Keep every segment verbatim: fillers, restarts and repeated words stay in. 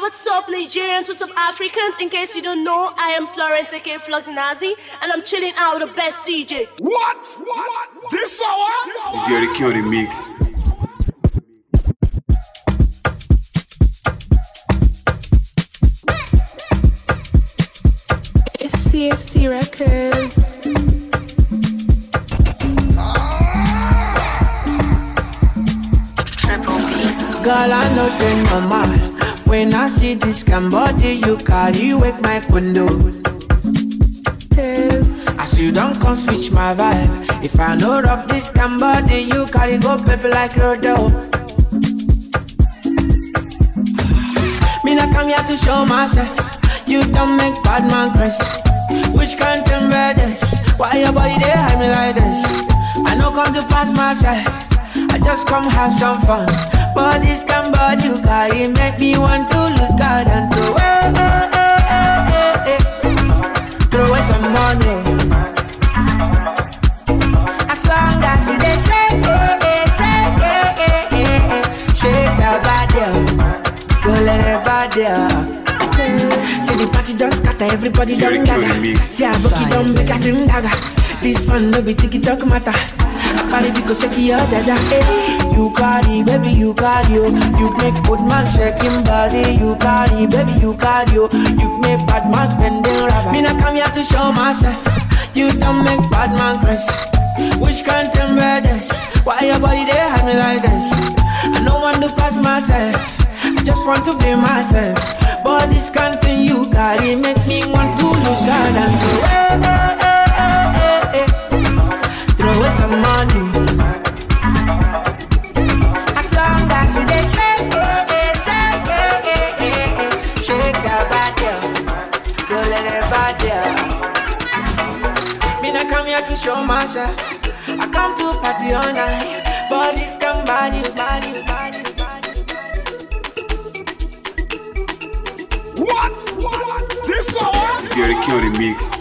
what's up, Nigerians? What's up, Africans? In case you don't know, I am Florence, aka Fluxinazi, and I'm chilling out with the best D J. What? What? This hour? Jerry Q the mix. It's C S C Records. Girl, I know they normal. When I see this can body, you carry wake my window. As you don't come switch my vibe. If I know rock this can body, you carry go pepper like Rodo. Me not come here to show myself. You don't make bad man crazy. Which can't remember this? Why your body they hide me like this? I know come to pass myself. I just come have some fun. But this can body you carry make me want to lose God and throw away, eh, eh, eh, eh, eh. Throw away some money. As long as you they shake, eh, eh, shake, eh, eh, eh, eh. Shake that body, go let it body. See the party don't scatter, everybody don't gather. See I book it don't make a dream dagger. This fun no be tiki talk matter. I party because shake your dada. You carry, baby, you carry. You make good man shaking body. You carry, baby, you carry. You make bad man spending rubber. Me not come here to show myself. You don't make bad man crazy. Which can't tell me this? Why your body they hide me like this? I don't want to pass myself. I just want to be myself. But this can't thing you carry make me want to lose God and go eh, eh, eh, eh, eh, eh. Throw away some money. As long as you they shake, eh, eh, shake, eh, eh, eh, eh. Shake that body, go let it body. Me not come here to show myself. I come to party all night. But this can body, body, body. What? What? This hour? Jerry Q the mix.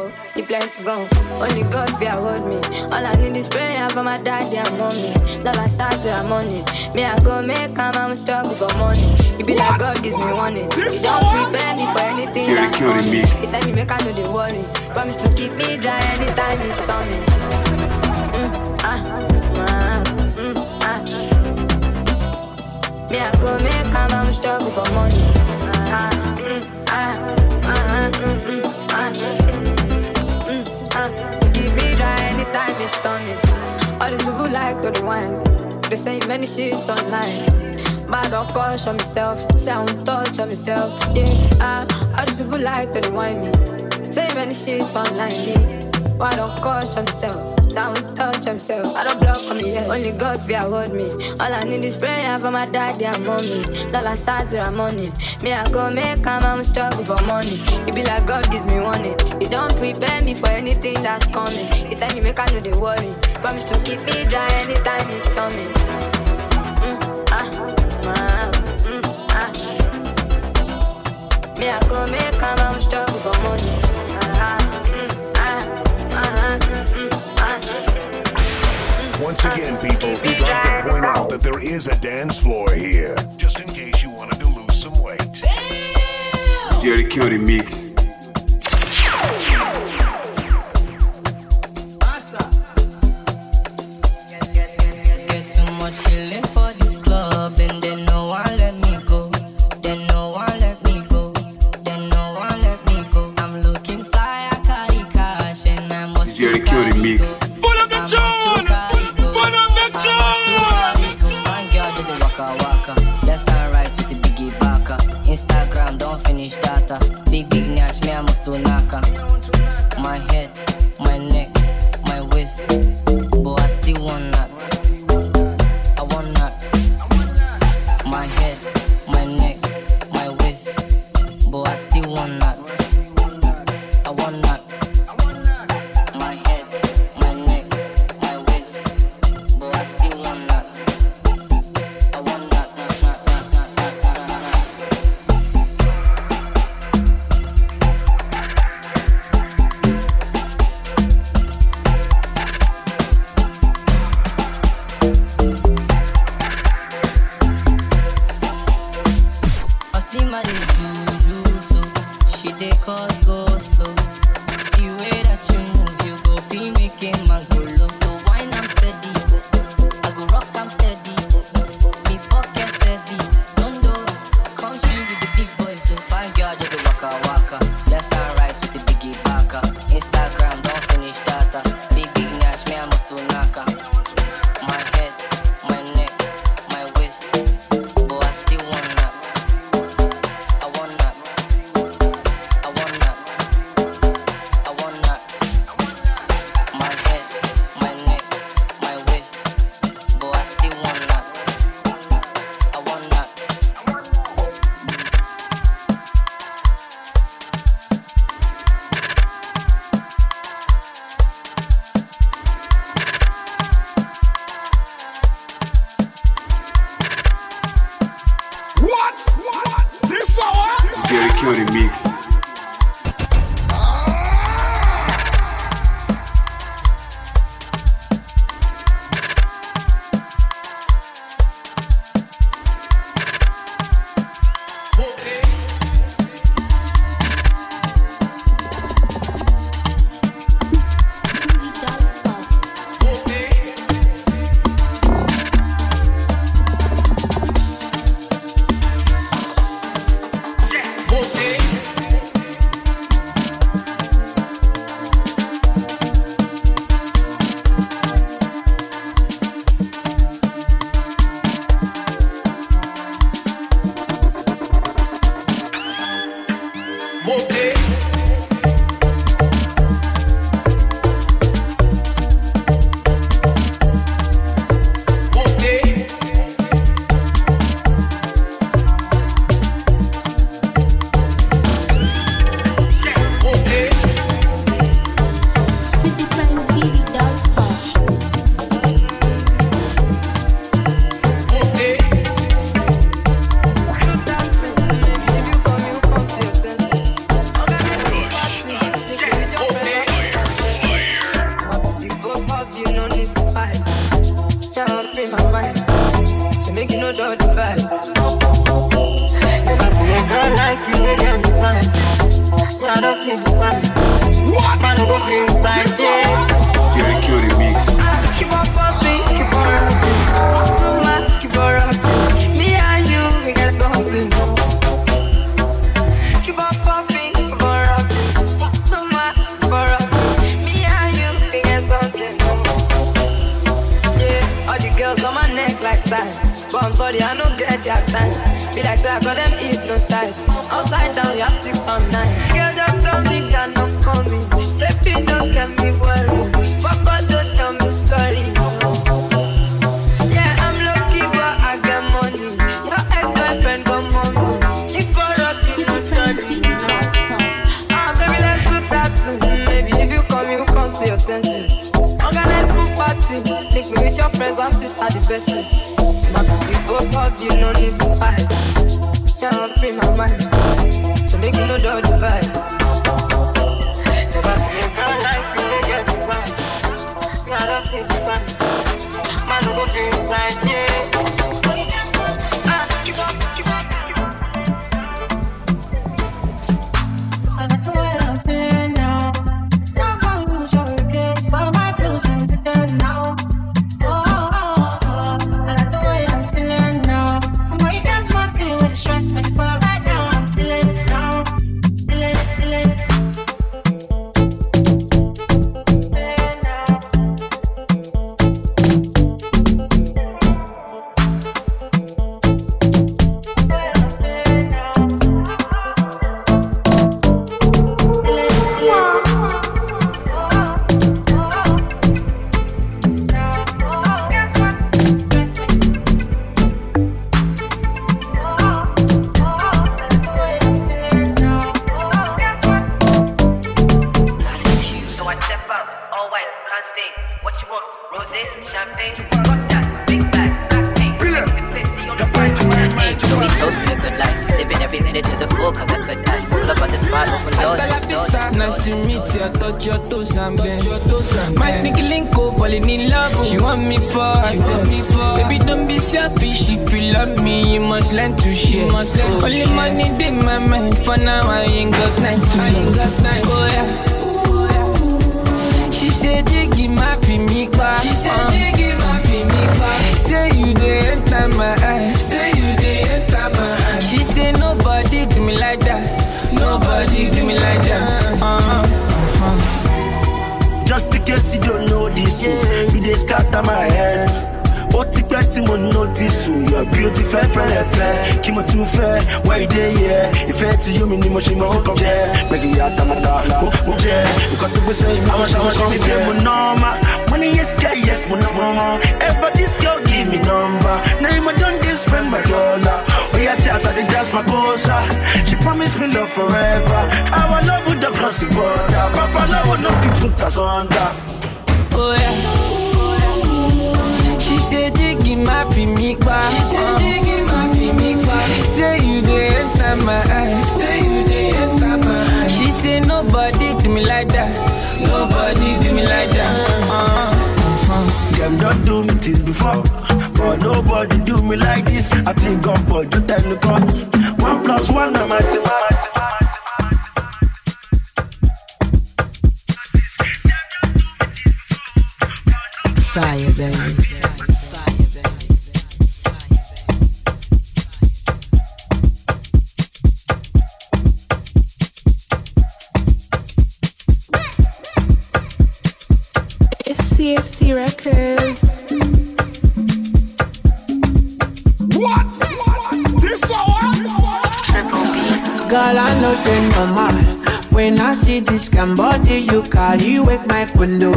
oh, he plenty gone. Only God fear hold me. All I need is prayer for my daddy and mommy. Love I start with that money. Me I go make a man struggle for money. It be like God gives me warning. He don't prepare me for anything that's coming. He tell me make I know the worry. Promise to keep me dry anytime it's storming. Mm, ah, ah, mm, ah. Me I go make a man struggle for money. Ah, mm, ah, ah, mm, mm, ah, mm, ah. Keep me dry anytime it's storming. All these people like to the wine. They say many shit online. But I don't caution myself. Say I won't touch on myself. Yeah, ah, all these people like to the wine me. Say many shit online. Yeah, but I don't caution myself. Down touch himself, I don't block on me yet. Only God fear hold me. All I need is prayer for my daddy and mommy. Lola starts with money. Me I go make a man struggle for money. It be like God gives me warning. He don't prepare me for anything that's coming. He tell me make I know the worry. Promise to keep me dry anytime it's storming. Mm, ah, ah, mm, ah. Me I go make a man struggle for money. Ah, mm, ah, ah, mm. Once again, people, we'd like to point out that there is a dance floor here, just in case you wanted to lose some weight. Jerry Curie mix. Get too much feeling for this club, and then no one let me go. Then no one let me go. Then no one let me go. I'm looking fly, I carry cash, and I must. Jerry Curie mix. Pull up the tune! Pull up the tune! Fine girl did the waka waka. Left and right with the biggie baka. Instagram don't finish data. Big big nash, me I must do naka. My head, my neck, my waist. But I still want that. I want that. My head, my neck, my waist. But I still want that. I want that. My head, my neck, my waist. But I still want that. I want that. Fatima dey juju so she dey cause go slow. The way that you move, you go feel making man go low. So wine I'm steady, I go rock I'm steady. Me pocket heavy, don't know. Come chill with the big boys, so fine girl just dey waka waka. Left and right with the biggie baka. Instagram don't finish data. Big big nash, me I must do naka. My head, my neck, my waist, but I still want that. I want that. I want that. I want that. My head, my neck, my waist, but I still want that. I want that. What? What? This hour? Jerry Curie mix. Never see a girl like you again this time. Yeah, that's it this time. Man, go feel inside, yeah. Jerry Curry mix. Keep on popping, keep on rocking. So much, keep on rocking. Me and you, we got something. Keep on popping, keep on rocking. So much, keep on rocking. Me and you, we got something. Yeah, all the girls on my neck like that. But I'm sorry, I don't get that time. Be like that, I got them hypnotized. Upside down, you have six on nine. Girl, just tell me you're not coming. Baby, don't get me worried. Fuck all, just tell me sorry. Yeah, I'm lucky, but I get money. Your ex-boyfriend got money. You got rocky, no study. Ah, baby, let's do that too. Maybe if you come, you come to your senses. Organize pool party. Link me with your friends, our sister, the best thing. We both of you, no need to fight. Can't free my mind. So make you know the vibe. Never see a girl like you, they get inside. Yeah, that's it, inside. Man, go be inside, yeah. Ah, keep on, keep on, keep on. I got the way I'm feeling now. Not gonna lose your case, but my blues ain't better now. Oh, oh, oh, oh. I got the way I'm feeling now. I'm way down smarty with the stress, but right now I'm chilling now. Chilling, chilling. So I step up, all white, can't stay. What you want? Rosé, champagne, fuck that, big bag, acting. fifty on the fight, So we toasting a good life, living every minute to the full, cause I could die. Pull up on the spot, open doors, next doors. Nice to meet you, I thought you're Tosan Ben. My sneaky link up, falling in love. She want me for herself. Baby, don't be selfish, if you love me, you must learn to share. Only money in my mind, for now I ain't got time to love. Oh yeah. She said, Jiggy, my me back. She said, Jiggy, my me back. Say you dey enter my eyes. Say you dey enter my eyes. She said, nobody do me like that. Nobody do me like that. Uh-huh. Uh-huh. Just in case you don't know this, yeah. You dey scatter my head. Ó ti pẹ́ tí mo notice o, your beauty fẹ́ fẹ́lẹ̀ fẹ́. Kí mo tún fẹ́, why you dey here? Ìfẹ́ tí yóò mi ni mo ṣe mọ́ ọkọ̀ jẹ́. Gbẹ̀gì àtàmàtà mo jẹ́. Nǹkan tó gbé sẹ́yìn mi, àwọn ṣàwọn mi fẹ́ mo nọ́ọ̀mà. Money yes, girl, yes, mo náà mọ́. Everybody's girl give me number. Now you don't dey spend my dollar. Oh yes, yes, I dey dance my gosa. She promised me love forever. Our love would have crossed the border. Papa love would not fit put us under. Oh yeah. She said, Jiggy, my me back. She said, Jiggy, my me back. Say you dey enter my eyes. Say you dey enter my eyes. She said, nobody do me like that. Nobody do me like that. Uh-huh. Uh-huh. Them don't do me things before, but nobody do me like this. I think God, but you tell me God. One plus one, I'm at the Fire, baby. It's C S C Records. What? This hour? Girl, I know they normal. When I see this can body, you carry wake my window.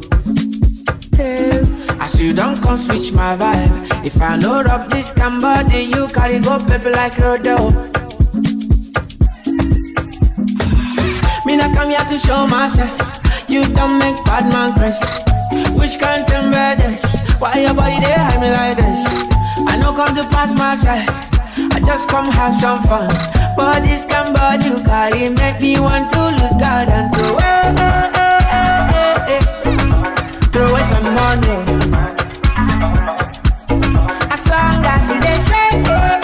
As you don't come switch my vibe. If I know rock this can body, you carry go baby like Rodeo. Me not come here to show myself. You don't make bad man crazy. Which can't embed this? Why your body they hide me like this? I know come to pass myself. I just come have some fun. But this can body you carry make me want to lose God and throw away, eh, eh, eh, eh, eh. Throw away some money. As long as they say, eh,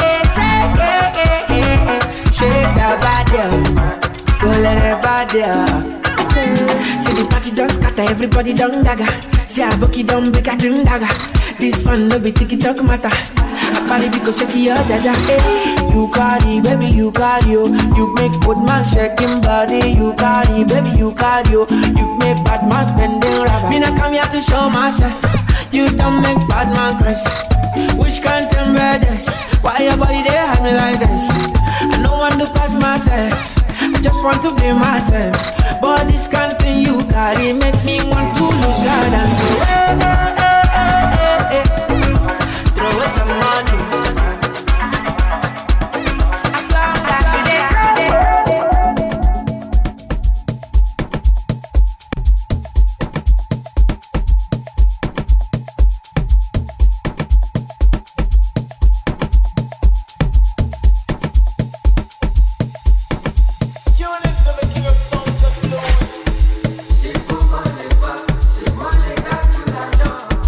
body don't dagger. See a bucky don't make a dream dagger. This fun no be tiki talk matter. I party because shake your dada. Hey, you carry, baby, you carry. You make good man shaking body. You carry, baby, you carry. You make bad man spending rubber. Me not come here to show myself. You don't make bad man crazy. Which can't tell me this? Why your body they have me like this? I don't want to pass myself. I just want to be myself. But this kind of thing you carry make me want to lose God and go hey, hey, hey, hey, hey. Throw away some money. As long as you there. C'est pour moi les pas, c'est moi les gars, tu l'adores.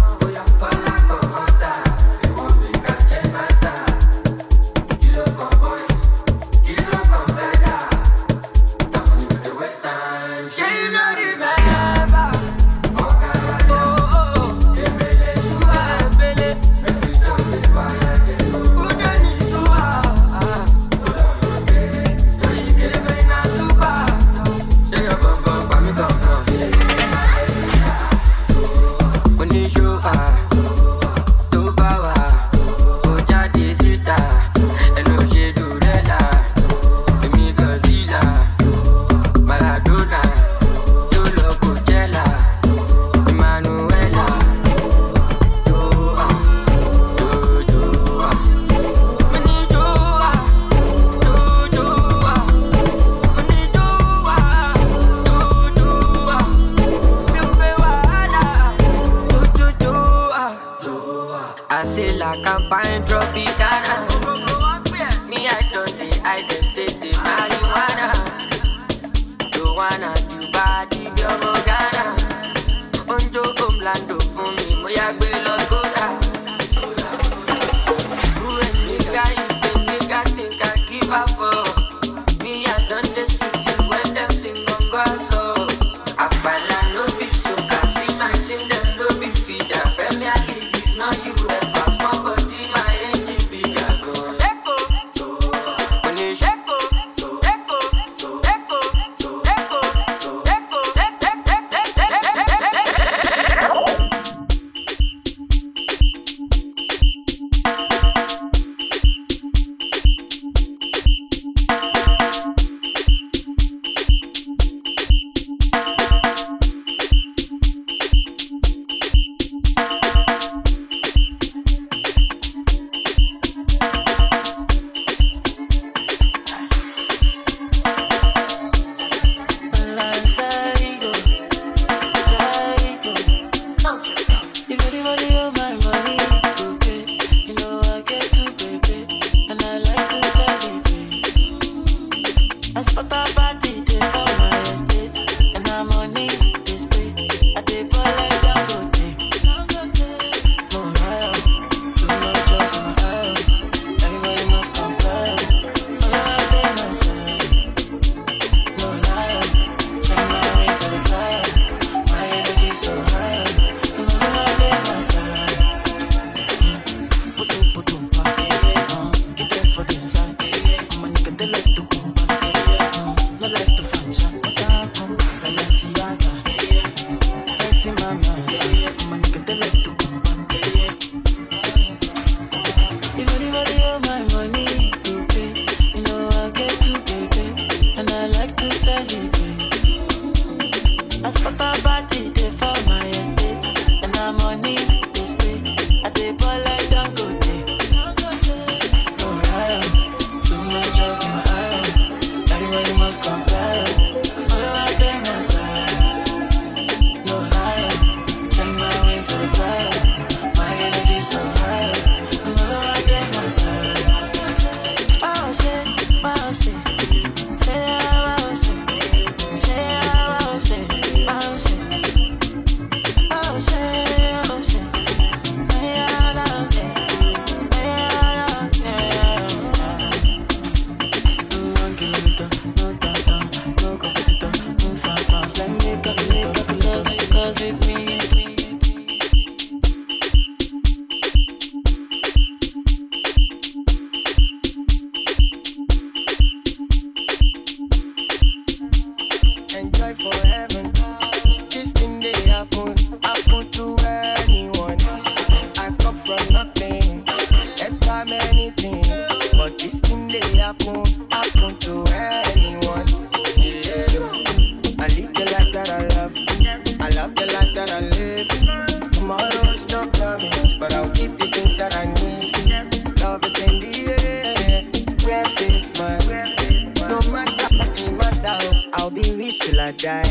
happen, happen to anyone. Yeah. I live the life that I love. I love the life that I live. Tomorrow's not promised, but I'll keep the things that I need. Love is in the air, where face man. No matter what it matter, I'll be rich till I die.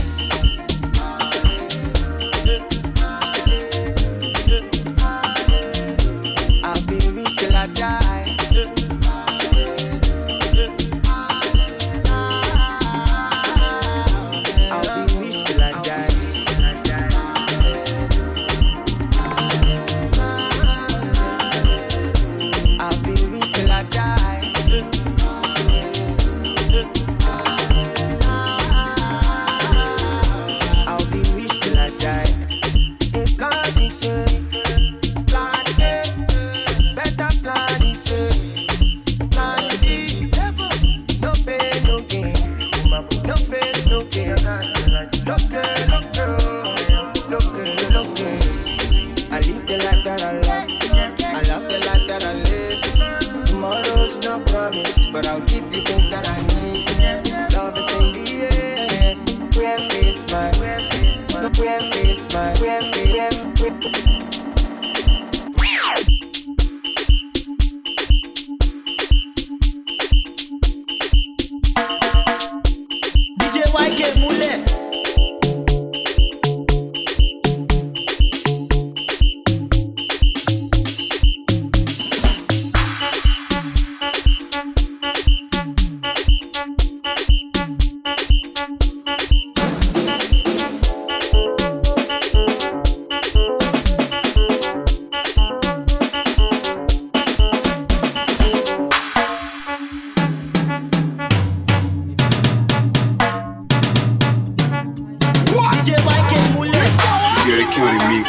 I'll be rich till I die. I'll be rich till I die. I'll be rich till I die. I'll be rich till I die. If God is saying, plan A, better plan is A, plan B, no pain, no gain, no face, no gain, no gain, no gain, no gain, no gain. I live the life that I love, I love the life that I live. Tomorrow's not promised, but I'll keep the things that I need. Love is in the air, queer face man, no queer face man, queer face, queer. D J Y K Mule. D J Y K Mule. Jerry Q remix.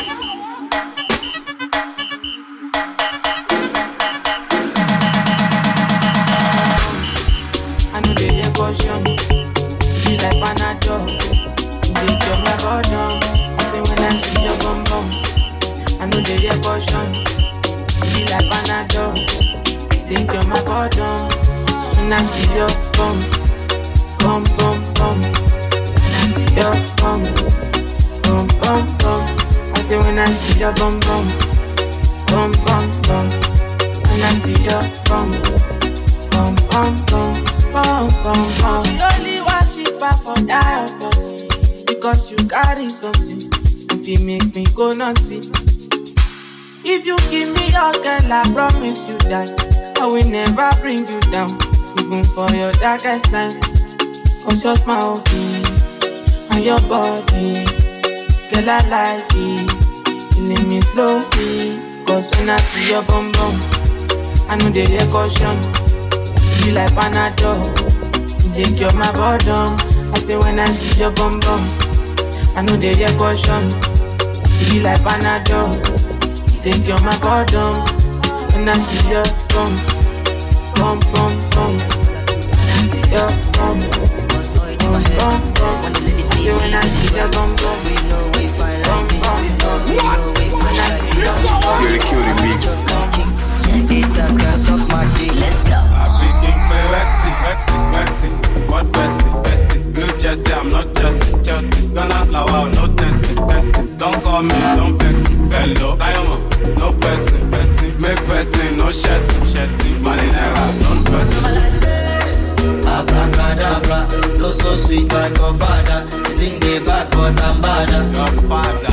I know they hear caution. Be like Panadol. They jump my bottom. I say when I see your bum bum. I know they hear caution. Be like Panadol. They jump my bottom. When I see your bum, bum bum bum. Your bum, bum bum bum. I say when I see your bum bum, bum bum bum. When I see your bum, bum bum bum, bum bum bum. We only worship her for that body, because you carry something. If you make me go naughty, if you give me your girl, I promise you that I will never bring you down, even for your darkest time. Cause you're my hobby. And your body, girl, I like it. Killing me slowly, cause when I see your bum bum, I know they hear caution. You like Panadol, you dey cure my bottom. I say when I see your bum bum, I know they hear caution. You like Panadol, you dey cure my bottom. When I see your bum, bum bum bum, your bum, bum bum bum. When I see your bum bum, we know we find like this. We know we find like this. Jerry Q remix. Sisters can suck my dick. Let's go. I begin by waxing, waxing, waxing. What bestie, bestie? New Jersey, I'm not Jersey, Chelsea. Gonna slow out, no testing, testing. Don't call me, don't vex me. Hello, diamond, no person, person. Make person, no chassis, chassis. Marinera, non person. Abracadabra, flow so sweet like your father. You think they bad, but I'm badder. Your father.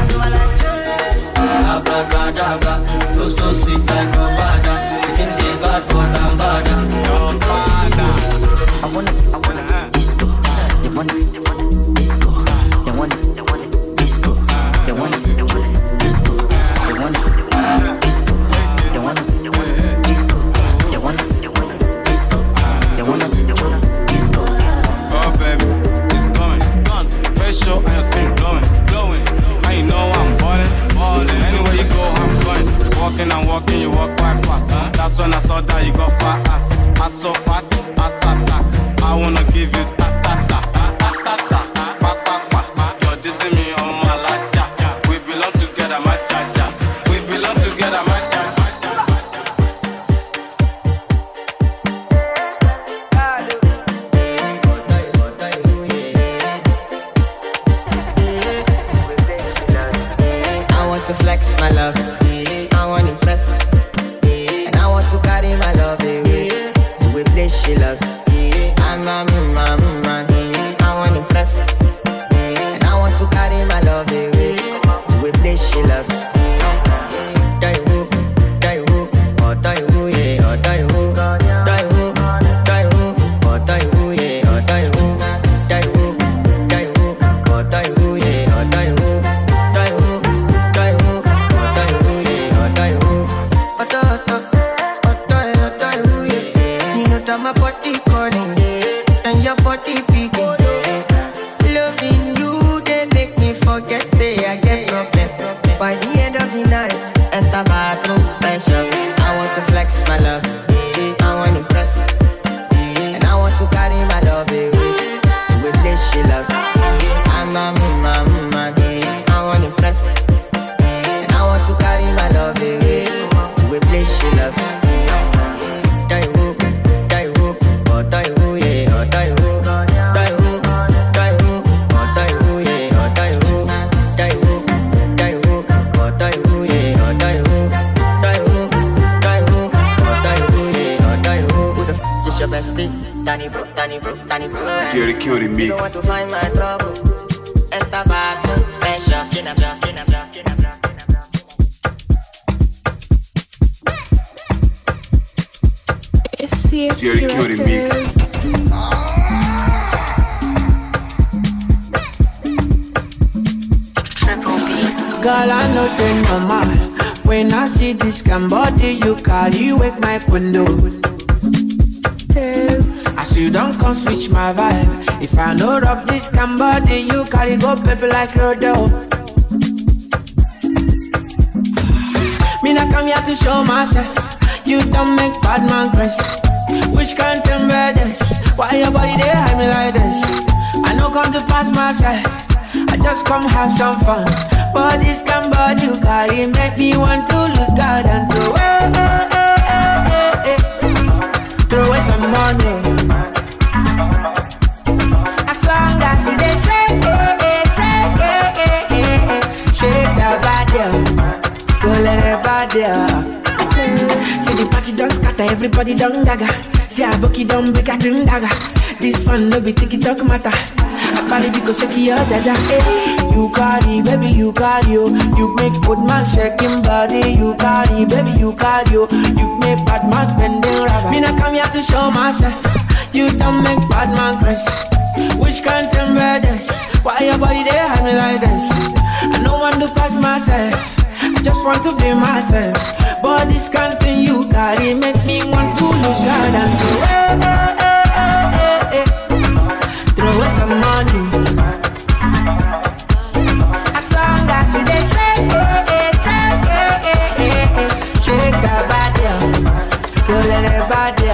Abracadabra, flow so sweet like your father. You think they bad, but I'm badder. Your father. I wanna, I wanna disco. They wanna, they wanna disco. They wanna, they wanna disco. They wanna, they wanna disco. They wanna, disco. They wanna, they wanna disco. They wanna, they wanna disco. They wanna, they wanna disco. Oh baby, it's going, it's gone. Face show and your skin glowing, glowing. she loves. I'm a man, man. I want to impress, and I want to carry my love away to a place she loves. Die who, die who, oh die who, yeah, oh die who, die who, die who, oh die who, yeah, oh die who, die who, die who, oh die who, yeah, oh die who, die who, die who, oh die who, yeah, oh die who, oh die, oh die, oh die who, yeah. You know that my body calling, and your body beating. Loving you, they make me forget, say I get problem. By the end of the night, enter bathroom, fresh up. I want to flex my love, I want to impress, and I want to carry my love away to a place she loves. I'm a man, man, I want to impress, and I want to carry my love away to a place she loves. Die who, die who, oh die who, yeah, oh die who, die who, die who, oh die who, yeah, oh die who, die who, die who, oh die who, yeah, oh die who, die who, die who, oh die who, yeah, oh die who. Who the f is your bestie? Danny bro, Danny bro, Danny bro. Jerry Curie You mix. don't want to find my trouble. Enter bathroom, fresh up, chin up, chin up, chin up, chin up. It's C S C Jerry Curie mix. Records. Girl, I know they normal. When I see this can body, you carry wake my window. As you don't come switch my vibe. If I know rock this can body, you carry go baby like Rodo. Me not come here to show myself. You don't make bad man press. Which can't tell me this? Why your body they hide me like this? I know come to pass myself. I just come have some fun. But this can body you carry make me want to lose God and throw away, eh, eh, eh, eh. Throw away some money. As long as you they shake, eh, eh, shake, eh, eh, eh, eh. Shake the body, go let it body. See the party don't scatter, everybody don't dagger. See a bucky don't break a dream dagger. This one no be tiki talk matter. I carry because shake your dada. Hey, you carry, baby, you carry you. You make good man shaking body. You carry, baby, you carry you. You make bad man spending rubber. Me not come here to show myself. You don't make bad man crazy. Which can't tell me this? Why your body they hide me like this? I don't want to pass myself. I just want to be myself. But this can't thing you carry make me want to lose God and throw away, eh, eh, eh, eh. Throw away some money. As long as you they shake, eh, eh, shake, eh, eh, eh, eh. Shake that body, go let it body.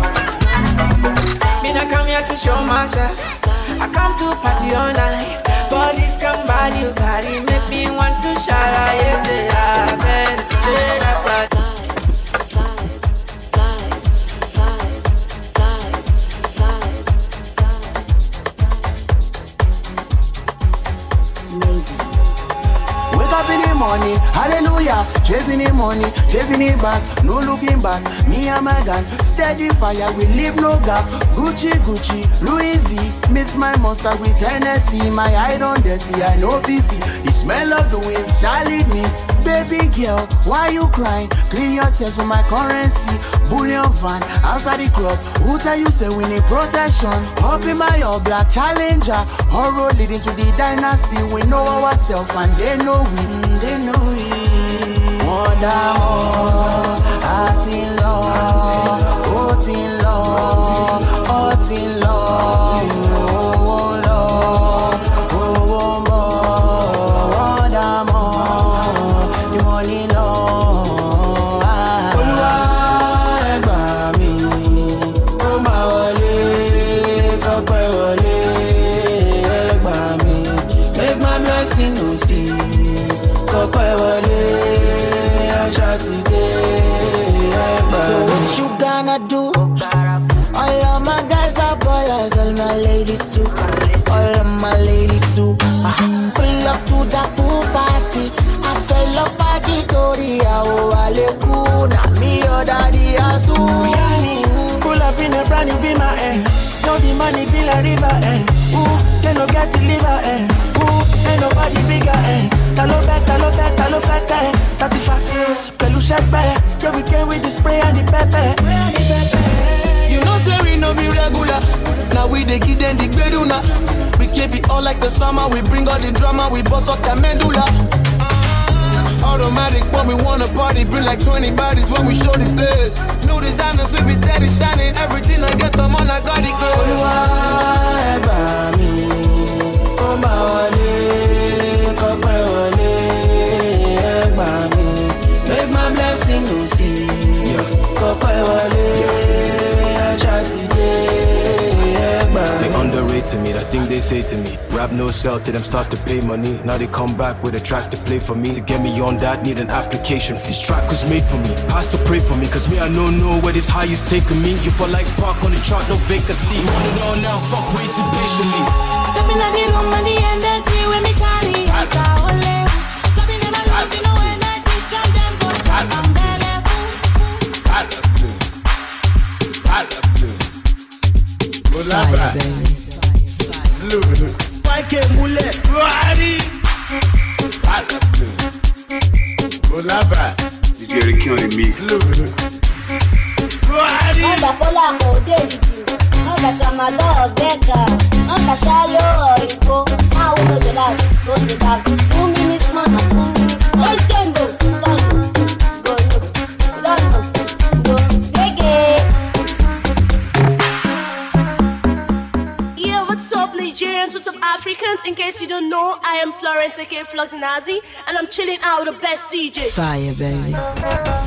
Me not come here to show myself. I come to party all night. But this can body you carry make me want to shout. Yes, say amen. Shake that body. Money, hallelujah, chasing the money, chasing it back, no looking back, me and my gang, steady fire, we leave no gap, Gucci, Gucci, Louis V, miss my monster with Hennessy, my eye don't dirty, I know V C, the smell of the winds shall lead me, baby girl, why you crying, clean your tears for my currency, bullion van, outside the club, who tell you say we need protection, up in my all black challenger, horror leading to the dynasty, we know ourselves and they know we, they know we, wonder more, heart in love, heart in love, heart in love, oh love, oh more, wonder more, the money love, Olúwa ẹ gbà mí, ó máa wọlé, kọ́pẹ́ wọlé, ẹ gbà mí, make my blessing no cease, kọ́pẹ́ wọlé, àṣà ti dé, ẹ gbà mí. So what you gonna do? money be my end. No the money be like river end. Ooh, they no get to liver end. Ooh, ain't nobody bigger end. Talo bet, talo bet, talo fete end. thirty-five, pelu shepe. Yeah, we came with the spray and the pepper. You know say we no be regular. Now we dey give them the beduna. We keep it all like the summer. We bring all the drama. We bust up the medulla. Automatic when we wanna party. Bring like twenty bodies when we show the place. New designers we be steady shining. Everything I get them on I got it girl. Make my blessing no see. They underrated me, that thing they say to me. Rap no sell till them start to pay money. Now they come back with a track to play for me. To get me on that, need an application. This track was made for me. Pastor pray for me, cause me I don't know where this high is taking me. You feel like park on the chart, no vacancy. Want it all now, fuck waiting patiently. Stepping at the room and the energy when me carry. Stepping in my life, you know when I teach them them go chat and belly. Olaba, Wake Mule, Olaba, D J Ricky on the mix. Ọba Fọlá kò dé ìdí, ọba Tramadol ọ̀gẹ́gà, ọba Ṣayọ̀ òyìnbó, máa wo lóde láti tó ṣe dàgbù. Fún mi ní smọ́nà, fún mi ní smọ́nà. Ó ṣe ń bò lọ́nà, gbòòlò, lọ́nà, gbò, gégé. Yeah, what's up, Nigerians? What's up, Africans? In case you don't know, I am Florence aka Flux Nazi, and I'm chilling out with the best D J. Fire, baby.